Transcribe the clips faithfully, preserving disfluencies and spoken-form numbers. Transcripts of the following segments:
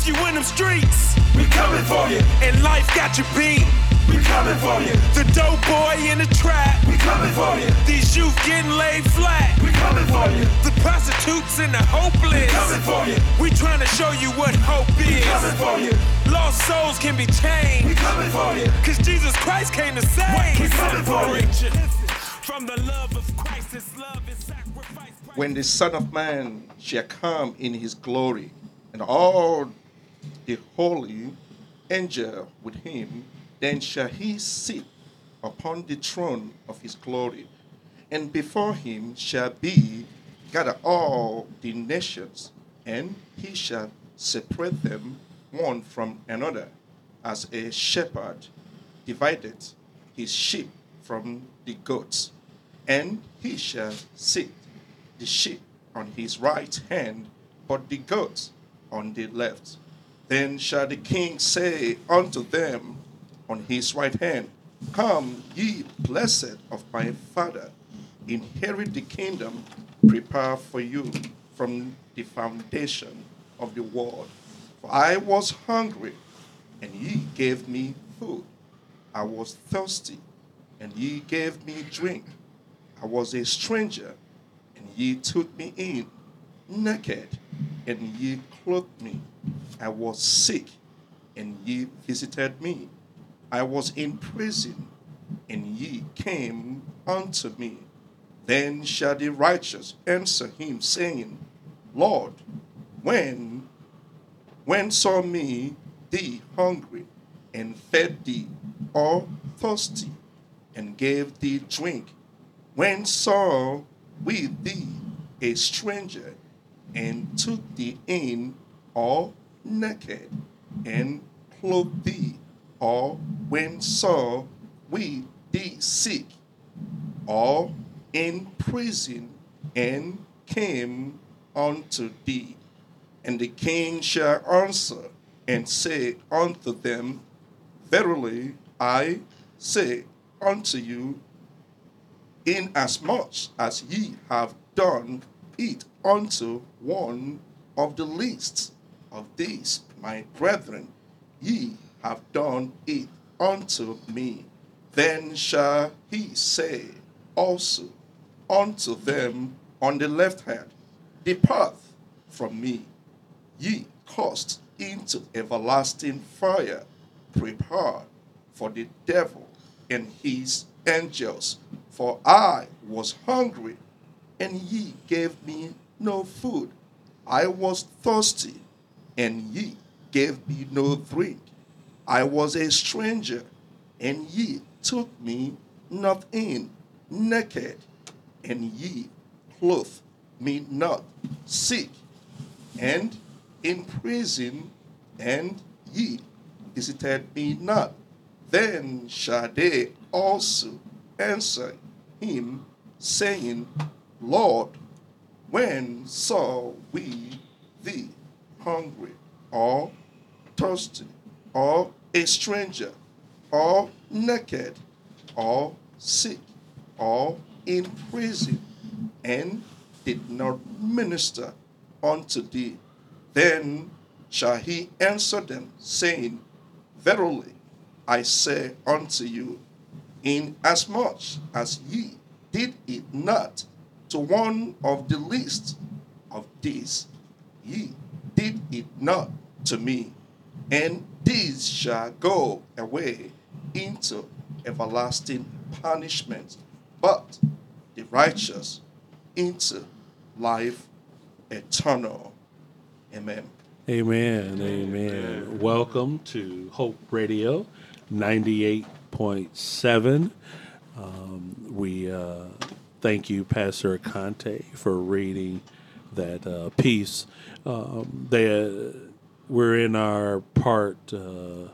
If you in them streets, we coming for you. And life got you beat, we coming for you. The dope boy in the trap, we coming for you. These youth getting laid flat, we coming for you. The prostitutes and the hopeless, we coming for you. We trying to show you what hope is. We coming for you. Lost souls can be changed, we coming for you. Cause Jesus Christ came to save. We coming for you. From the love of Christ, His love is sacrifice. When the Son of Man shall come in his glory, and all the holy angel with him, then shall he sit upon the throne of his glory, and before him shall be gathered all the nations, and he shall separate them one from another, as a shepherd divideth his sheep from the goats. And he shall set the sheep on his right hand, but the goats on the left. Then shall the king say unto them on his right hand, Come, ye blessed of my Father, inherit the kingdom prepared for you from the foundation of the world. For I was hungry, and ye gave me food. I was thirsty, and ye gave me drink. I was a stranger, and ye took me in, naked, and ye clothed me. I was sick, and ye visited me. I was in prison, and ye came unto me. Then shall the righteous answer him, saying, Lord, when, when saw me thee hungry, and fed thee, or thirsty, and gave thee drink? When saw we thee a stranger, and took thee in, or naked, and clothed thee? Or when saw we thee sick, or in prison, and came unto thee? And the king shall answer and say unto them, Verily I say unto you, inasmuch as ye have done it unto one of the least of these my brethren, ye have done it unto me. Then shall he say also unto them on the left hand, Depart from me, ye cast into everlasting fire, prepared for the devil and his angels. For I was hungry, and ye gave me no food. I was thirsty, and ye gave me no drink. I was a stranger, and ye took me not in, naked, and ye clothed me not, sick, and in prison, and ye visited me not. Then shall they also answer him, saying, Lord, when saw we thee hungry, or thirsty, or a stranger, or naked, or sick, or in prison, and did not minister unto thee? Then shall he answer them, saying, Verily I say unto you, inasmuch as ye did it not to one of the least of these, ye did it not to me. And these shall go away into everlasting punishment, but the righteous into life eternal. Amen. Amen. Amen. Welcome to Hope Radio ninety-eight point seven. Um, we uh, thank you, Pastor Conte, for reading that uh, piece. Um, they, uh, we're in our part, uh,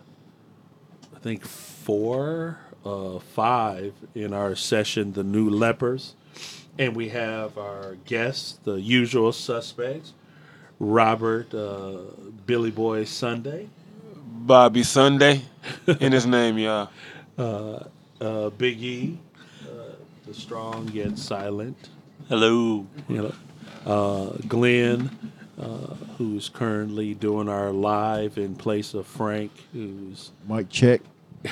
I think, four, uh, five in our session, The New Lepers. And we have our guests, the usual suspects, Robert uh, Billy Boy Sunday. Bobby Sunday in his name, y'all. Uh, uh, Big E, uh, the strong yet silent. Hello. You know, uh, Glenn, uh, who's currently doing our live in place of Frank, who's Mic check.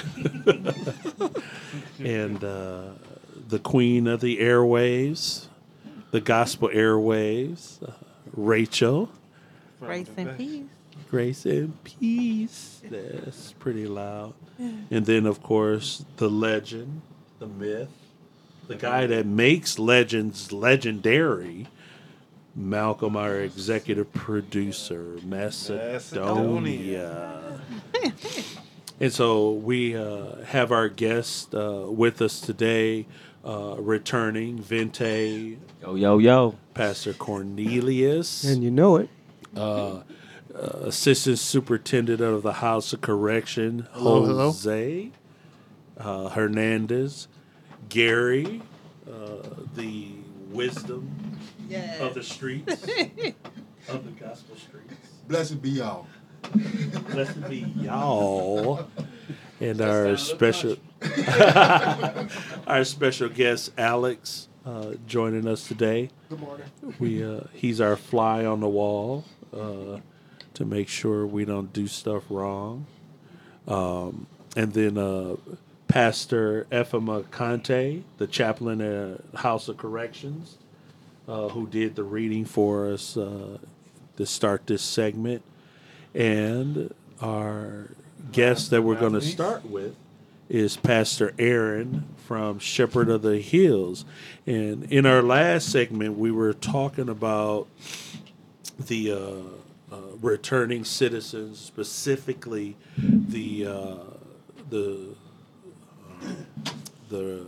and uh, the queen of the airwaves, the gospel airwaves, uh, Rachel. Grace and peace. Grace and peace. That's pretty loud. And then, of course, the legend, the myth, the guy that makes legends legendary, Malcolm, our executive producer, Macedonia. And so we uh, have our guest uh, with us today, uh, returning, Vente, Yo, yo, yo. Pastor Cornelius. And you know it. uh, uh, Assistant Superintendent of the House of Correction, Hello, hello. Jose uh, Hernandez, Gary, uh, the wisdom of the streets, of the gospel streets. Blessed be y'all. Blessed be y'all, and our special, our special guest Alex uh, joining us today. Good morning. We uh, he's our fly on the wall uh, to make sure we don't do stuff wrong. Um, and then uh, Pastor Ephema Conte, the chaplain at House of Corrections, uh, who did the reading for us uh, to start this segment. And our guest that we're going to start with is Pastor Aaron from Shepherd of the Hills. And in our last segment, we were talking about the uh, uh, returning citizens, specifically the uh, the uh, the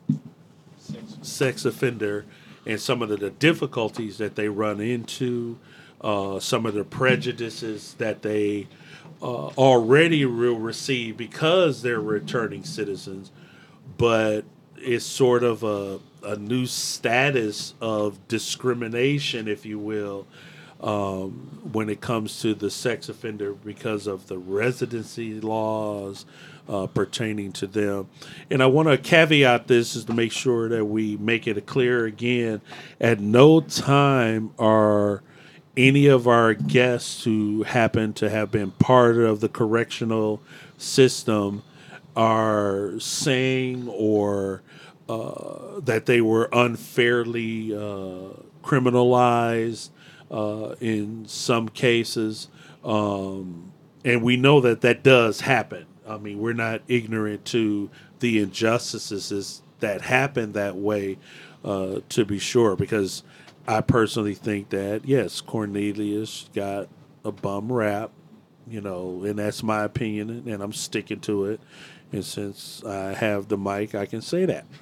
sex offender, and some of the, the difficulties that they run into. Uh, some of the prejudices that they uh, already will receive because they're returning citizens, but it's sort of a, a new status of discrimination, if you will, um, when it comes to the sex offender because of the residency laws uh, pertaining to them. And I want to caveat this is to make sure that we make it clear again, at no time are any of our guests who happen to have been part of the correctional system are saying or uh, that they were unfairly uh, criminalized uh, in some cases. Um, and we know that that does happen. I mean, we're not ignorant to the injustices that happen that way, uh, to be sure, because I personally think that, yes, Cornelius got a bum rap, you know, and that's my opinion, and I'm sticking to it. And since I have the mic, I can say that.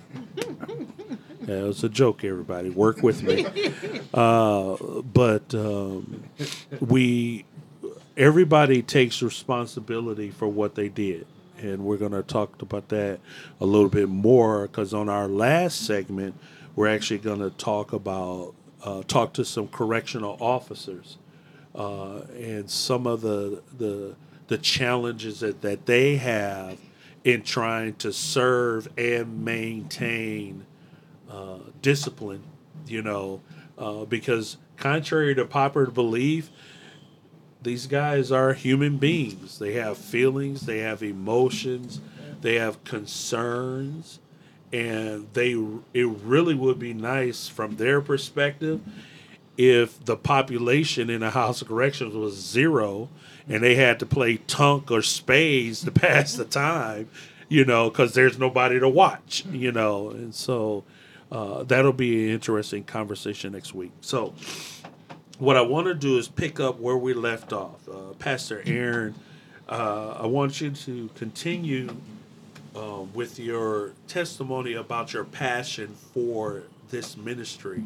That was a joke, everybody. Work with me. Uh, but um, we, everybody takes responsibility for what they did. And we're going to talk about that a little bit more because on our last segment, we're actually going to talk about Uh, talk to some correctional officers uh, and some of the the the challenges that, that they have in trying to serve and maintain uh, discipline, you know, uh, because contrary to popular belief, these guys are human beings. They have feelings, they have emotions, they have concerns. And they, it really would be nice from their perspective if the population in the House of Corrections was zero and they had to play tunk or spades to pass the time, you know, because there's nobody to watch, you know. And so uh, that'll be an interesting conversation next week. So what I want to do is pick up where we left off. Uh, Pastor Aaron, uh, I want you to continue Uh, with your testimony about your passion for this ministry.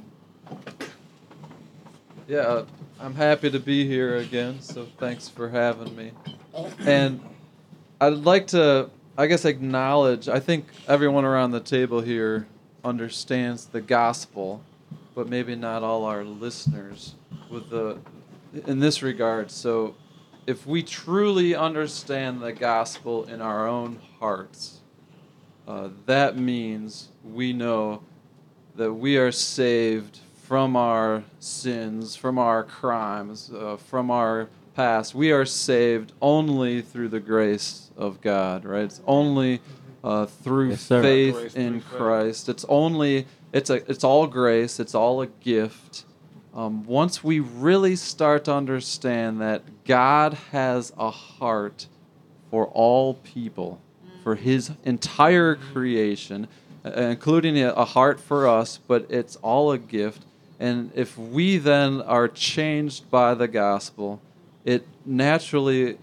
Yeah, uh, I'm happy to be here again, so thanks for having me. And I'd like to, I guess, acknowledge, I think everyone around the table here understands the gospel, but maybe not all our listeners with the, in this regard. So if we truly understand the gospel in our own hearts, uh, that means we know that we are saved from our sins, from our crimes, uh, from our past. We are saved only through the grace of God, right? It's only uh, through Yes, sir. faith Grace in through faith. Christ. It's only it's a it's all grace. It's all a gift. Um, once we really start to understand that God has a heart for all people, for His entire creation, uh, including a, a heart for us, but it's all a gift. And if we then are changed by the gospel, it naturally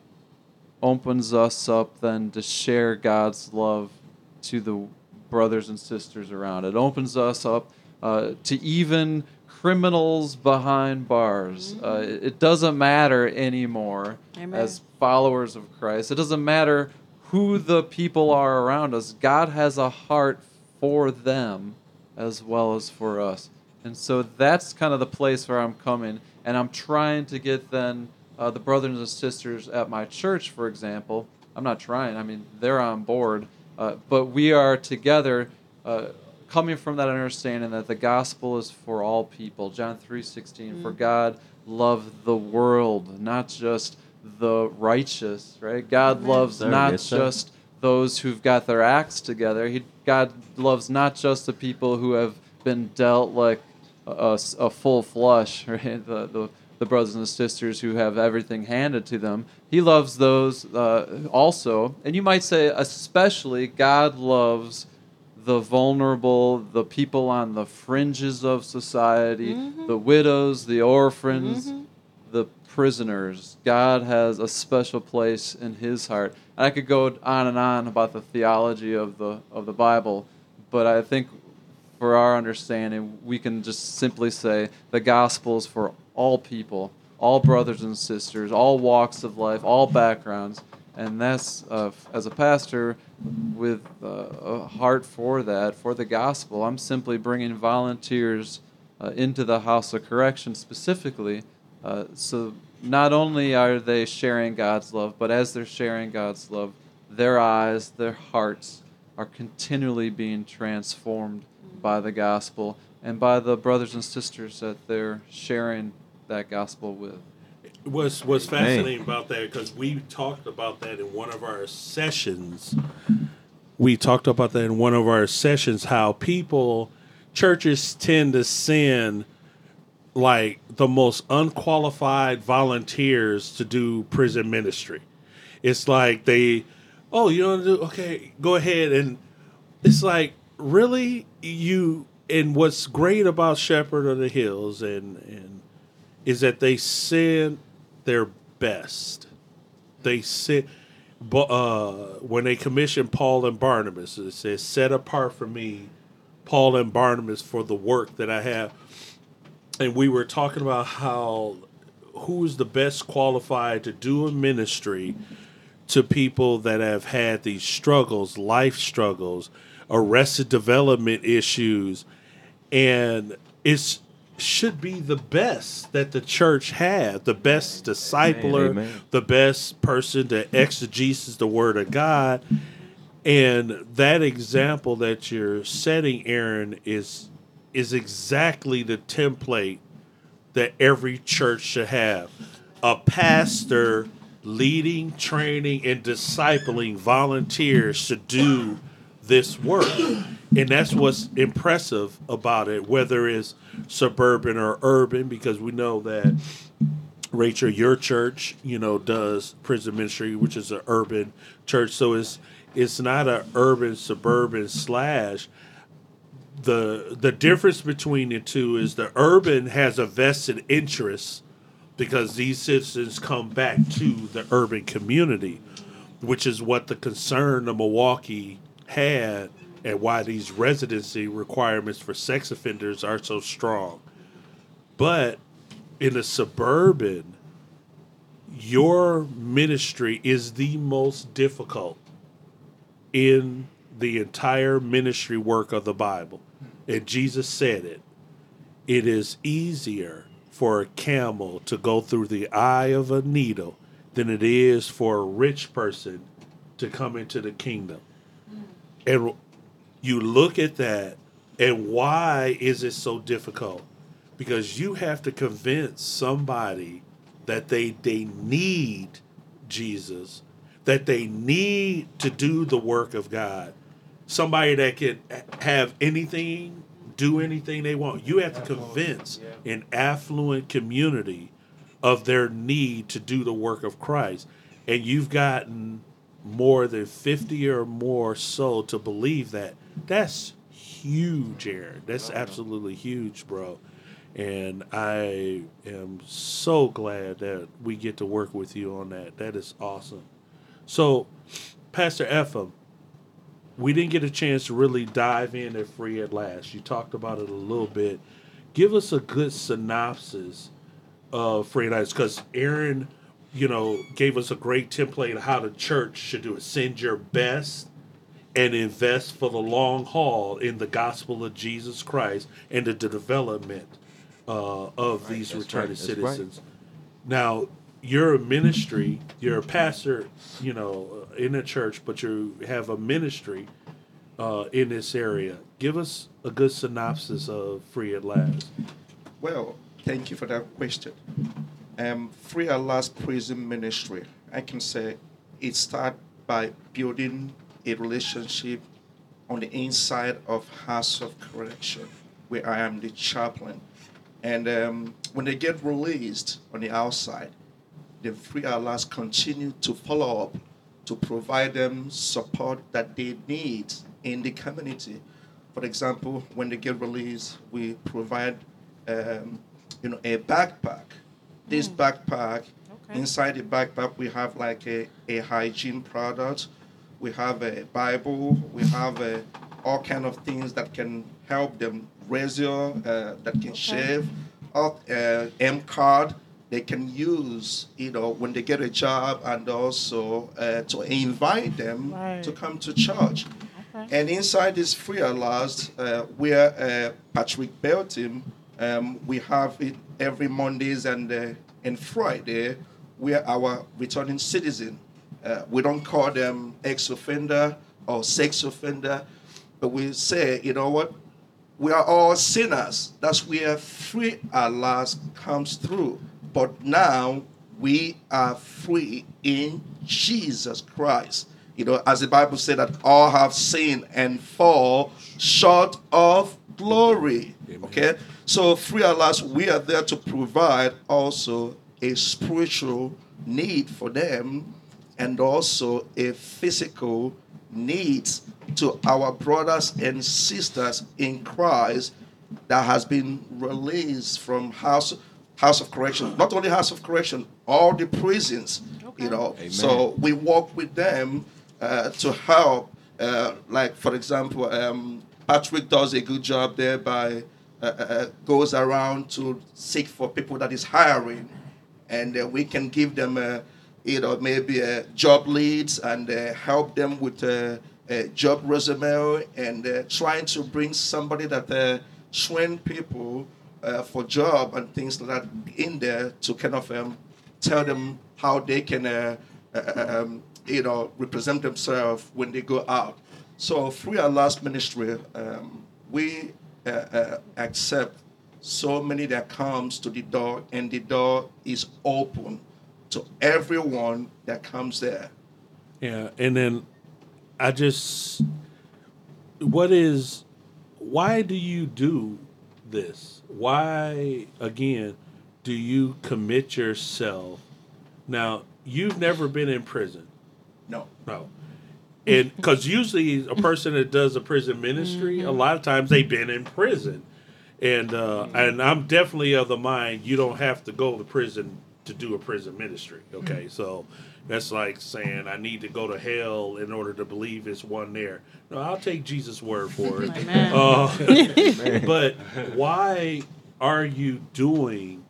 opens us up then to share God's love to the brothers and sisters around. It opens us up uh, to even criminals behind bars. Uh, it, it doesn't matter anymore Amen. as followers of Christ. It doesn't matter who the people are around us. God has a heart for them as well as for us. And so that's kind of the place where I'm coming, and I'm trying to get then uh, the brothers and sisters at my church, for example. I'm not trying. I mean, they're on board. Uh, but we are together uh, coming from that understanding that the gospel is for all people. John three sixteen, mm-hmm. For God loved the world, not just the righteous, right? God Amen. loves Sir, not yes, sir. just those who've got their acts together. He, God loves not just the people who have been dealt like a, a full flush, right? The, the the brothers and sisters who have everything handed to them. He loves those uh, also. And you might say especially God loves the vulnerable, the people on the fringes of society, Mm-hmm. the widows, the orphans, Mm-hmm. the prisoners. God has a special place in His heart. And I could go on and on about the theology of the of the Bible, but I think for our understanding, we can just simply say the gospel is for all people, all brothers and sisters, all walks of life, all backgrounds. And that's, uh, as a pastor with uh, a heart for that, for the gospel, I'm simply bringing volunteers uh, into the House of Correction specifically. Uh, so not only are they sharing God's love, but as they're sharing God's love, their eyes, their hearts are continually being transformed by the gospel and by the brothers and sisters that they're sharing that gospel with. What's what's fascinating about that, because we talked about that in one of our sessions. We talked about that in one of our sessions, how people, churches tend to send like the most unqualified volunteers to do prison ministry. It's like they, oh, you don't do, okay, go ahead. And it's like, really? You, and what's great about Shepherd of the Hills and, and is that they send their best. They send, uh, when they commissioned Paul and Barnabas, it says, set apart for me, Paul and Barnabas, for the work that I have. And we were talking about how, who is the best qualified to do a ministry to people that have had these struggles, life struggles, arrested development issues, and it's should be the best that the church has, the best discipler, Amen, amen. the best person to exegesis the word of God. And that example that you're setting, Aaron, is is exactly the template that every church should have. A pastor leading, training, and discipling volunteers to do this work. And that's what's impressive about it, whether it's suburban or urban, because we know that, Rachel, your church, you know, does prison ministry, which is an urban church. So it's it's not an urban, suburban slash. The the difference between the two is the urban has a vested interest because these citizens come back to the urban community, which is what the concern of Milwaukee had and why these residency requirements for sex offenders are so strong. But in a suburban, your ministry is the most difficult in the entire ministry work of the Bible. And Jesus said it. It is easier for a camel to go through the eye of a needle than it is for a rich person to come into the kingdom. And you look at that, and why is it so difficult? because you have to convince somebody that they they need Jesus, that they need to do the work of God. Somebody that can have anything, do anything they want. You have to convince an affluent community of their need to do the work of Christ. And you've gotten more than fifty or more so to believe that. That's huge, Aaron. That's absolutely huge, bro. And I am so glad that we get to work with you on that. That is awesome. So, Pastor Ephraim, we didn't get a chance to really dive in at Free at Last. You talked about it a little bit. Give us a good synopsis of Free at Last, because Aaron, you know, gave us a great template of how the church should do it. Send your best and invest for the long haul in the gospel of Jesus Christ and the development uh, of these returning citizens. Now, you're a ministry, you're a pastor, you know, in a church, but you have a ministry uh, in this area. Give us a good synopsis of Free at Last. Well, thank you for that question. Um, Free at Last Prison Ministry, I can say it started by building a relationship on the inside of House of Correction, where I am the chaplain. And um, when they get released on the outside, the Free at Last continue to follow up to provide them support that they need in the community. For example, when they get released, we provide um, you know, a backpack. This mm. backpack, okay. Inside the backpack, we have like a, a hygiene product. We have a Bible. We have a, all kind of things that can help them. Razor uh, that can okay. shave, uh, M card they can use, you know, when they get a job, and also uh, to invite them right. to come to church. Okay. And inside this Free at Last, uh, where uh, Patrick Belton, um, we have it every Mondays and uh, and Friday. Where our returning citizen, uh, we don't call them ex-offender or sex offender, but we say, you know what? We are all sinners. That's where Free at Last comes through. But now we are free in Jesus Christ. You know, as the Bible said that all have sinned and fall short of glory. Amen. Okay? So Free at Last, we are there to provide also a spiritual need for them and also a physical needs to our brothers and sisters in Christ that has been released from house house of correction. Not only house of correction, all the prisons. Okay. You know. Amen. So we work with them uh, to help. Uh, like for example, um, Patrick does a good job there by uh, uh, goes around to seek for people that is hiring, and uh, we can give them a. You know, maybe uh, job leads and uh, help them with uh, a job resume and uh, trying to bring somebody that uh, train people uh, for job and things like that in there to kind of um, tell them how they can, uh, uh, um, you know, represent themselves when they go out. So Free at Last Ministry, um, we uh, uh, accept so many that comes to the door, and the door is open to everyone that comes there. Yeah, and then I just, what is, why do you do this? Why, again, do you commit yourself? Now, you've never been in prison. No. No. And because usually a person that does a prison ministry, mm-hmm. a lot of times they've been in prison. And uh, mm-hmm. and I'm definitely of the mind you don't have to go to prison to do a prison ministry. Okay, mm-hmm. so that's like saying I need to go to hell in order to believe it's one there. No, I'll take Jesus' word for it. uh, but why are you doing?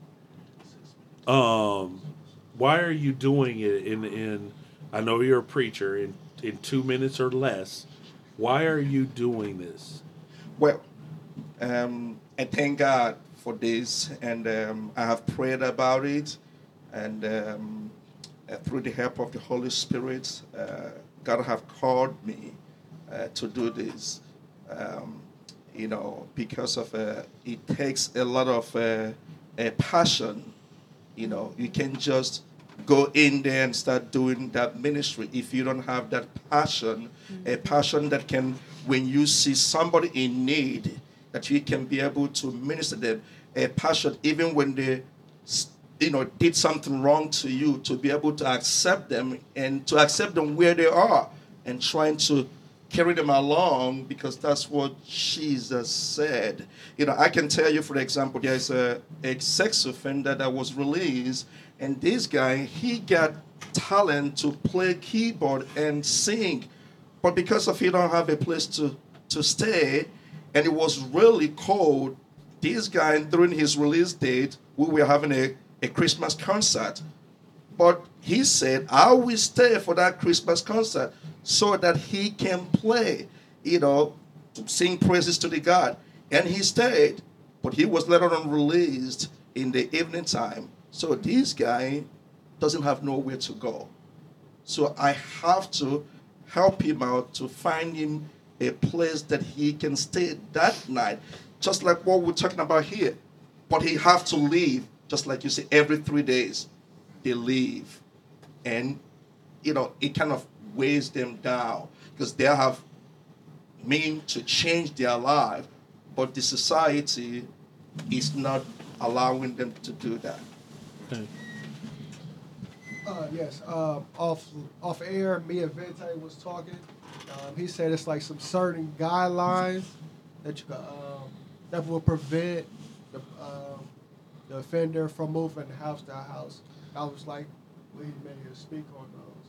Um, why are you doing it in in? I know you're a preacher in in two minutes or less. Why are you doing this? Well, um, I thank God for this, and um, I have prayed about it. And um, uh, through the help of the Holy Spirit, uh, God have called me uh, to do this. Um, you know, because of uh, it takes a lot of uh, a passion. You know, you can just go in there and start doing that ministry if you don't have that passion, a passion that can, when you see somebody in need, that you can be able to minister them, a passion even when they, you know, did something wrong to you, to be able to accept them and to accept them where they are and trying to carry them along, because that's what Jesus said. You know, I can tell you, for example, there's a, a sex offender that was released, and this guy, he got talent to play keyboard and sing, but because of he don't have a place to, to stay, and it was really cold, this guy, during his release date, we were having a, a Christmas concert. But he said, I will stay for that Christmas concert so that he can play, you know, to sing praises to the God. And he stayed, but he was later on released in the evening time. So this guy doesn't have nowhere to go. So I have to help him out to find him a place that he can stay that night, just like what we're talking about here. But he have to leave, just like you say, every three days. They leave, and you know it kind of weighs them down because they have mean to change their life, but the society is not allowing them to do that. Okay. Uh, yes, um, off off air, me and Vente was talking. Um, he said it's like some certain guidelines that you can, um, that will prevent the um, the offender from moving house to house. I was like, we may speak on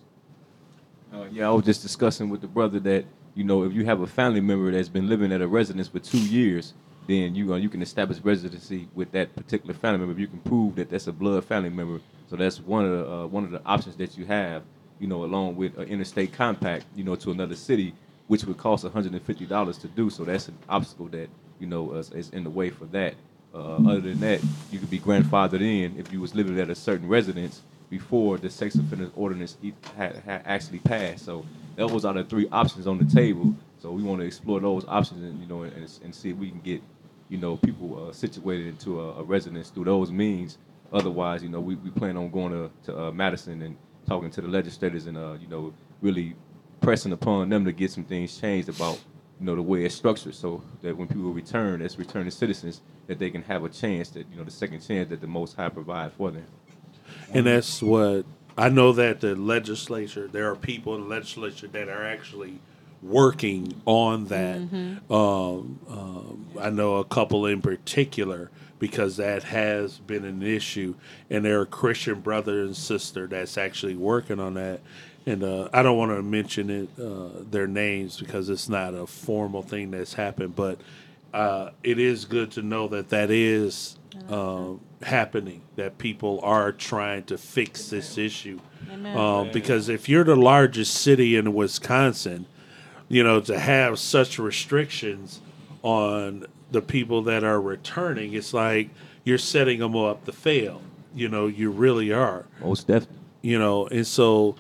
those. Uh, yeah, I was just discussing with the brother that, you know, if you have a family member that's been living at a residence for two years, then you uh, you can establish residency with that particular family member. If you can prove that that's a blood family member, so that's one of the uh, one of the options that you have, you know, along with an interstate compact, you know, to another city, which would cost one hundred fifty dollars to do. So that's an obstacle that, you know, is, is in the way for that. Uh, other than that, you could be grandfathered in if you was living at a certain residence before the sex offender ordinance had, had actually passed. So those are the three options on the table. So we want to explore those options and, you know, and, and see if we can get, you know, people uh, situated into a, a residence through those means. Otherwise, you know, we, we plan on going to, to uh, Madison and talking to the legislators and, uh, you know, really pressing upon them to get some things changed about, you know, the way it's structured, so that when people return as returning citizens, that they can have a chance, that, you know, the second chance that the Most High provide for them. And that's what I know, that the legislature, there are people in the legislature that are actually working on that. Mm-hmm. Um, um, I know a couple in particular because that has been an issue, and there are Christian brother and sister that's actually working on that. And uh, I don't want to mention it, uh, their names, because it's not a formal thing that's happened. But uh, it is good to know that that is um, happening, that people are trying to fix this issue. Um, because if you're the largest city in Wisconsin, you know, to have such restrictions on the people that are returning, it's like you're setting them up to fail. You know, you really are. Most definitely. You know, and so...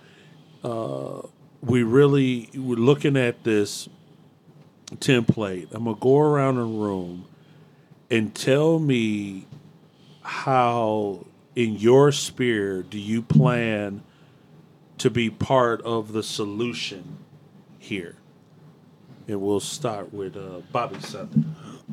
Uh, we really, we're looking at this template. I'm going to go around the room and tell me how, in your spirit, do you plan to be part of the solution here? And we'll start with uh, Bobby Sunday.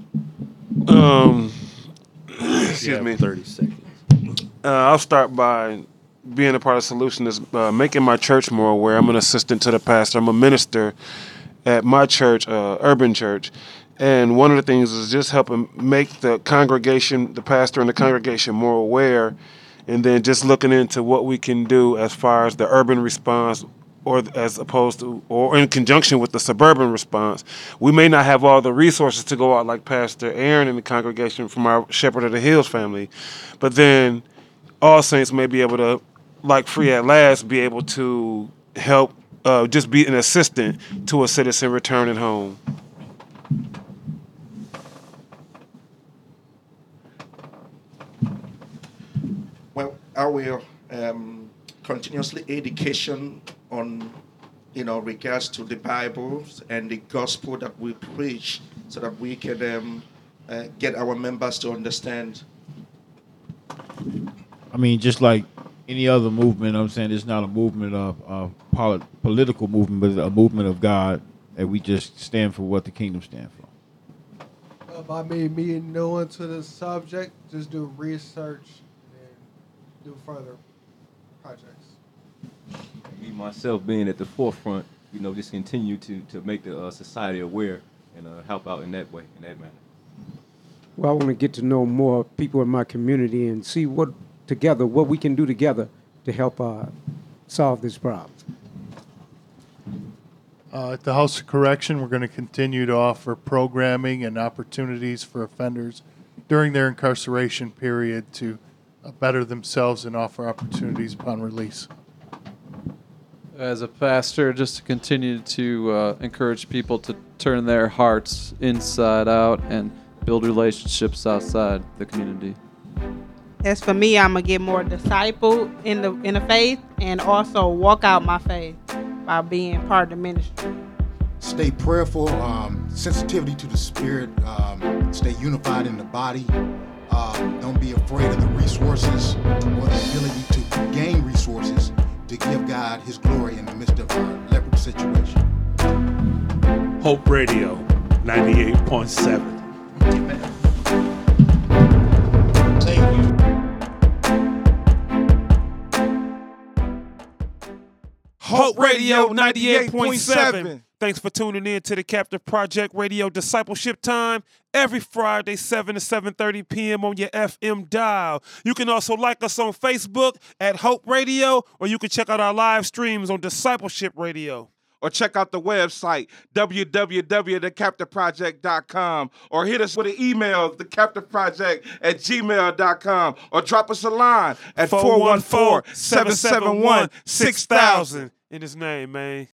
Um, excuse me. thirty seconds. Uh, I'll start by being a part of the solution is uh, making my church more aware. I'm an assistant to the pastor. I'm a minister at my church, uh, Urban Church. And one of the things is just helping make the congregation, the pastor and the congregation more aware, and then just looking into what we can do as far as the urban response, or as opposed to, or in conjunction with the suburban response. We may not have all the resources to go out like Pastor Aaron and the congregation from our Shepherd of the Hills family, but then all saints may be able to, like Free at Last, be able to help, uh, just be an assistant to a citizen returning home. Well, I will um, continuously education on you know, regards to the Bible and the gospel that we preach, so that we can um, uh, get our members to understand. I mean, just like any other movement, I'm saying it's not a movement of, of polit- political movement, but a movement of God, that we just stand for what the kingdom stands for. Uh, by me, me knowing to the subject, just do research and do further projects. Me myself being at the forefront, you know, just continue to to make the uh, society aware and uh, help out in that way, in that manner. Well, I want to get to know more people in my community and see what together, what we can do together to help uh, solve this problem. Uh, at the House of Correction, we're going to continue to offer programming and opportunities for offenders during their incarceration period to uh, better themselves and offer opportunities upon release. As a pastor, just to continue to uh, encourage people to turn their hearts inside out and build relationships outside the community. As for me, I'm gonna get more disciple in the in the faith, and also walk out my faith by being part of the ministry. Stay prayerful, um, sensitivity to the spirit, um, stay unified in the body. Um, don't be afraid of the resources or the ability to gain resources to give God his glory in the midst of our leopard situation. Hope Radio, ninety-eight point seven. Amen. Thank you. Hope Radio ninety-eight point seven. Thanks for tuning in to the Captive Project Radio Discipleship Time every Friday, seven to seven thirty p.m. on your F M dial. You can also like us on Facebook at Hope Radio, or you can check out our live streams on Discipleship Radio. Or check out the website, w w w dot the captive project dot com, or hit us with an email, the captive project at gmail dot com, or drop us a line at four one four, seven seven one, six thousand. In his name, man.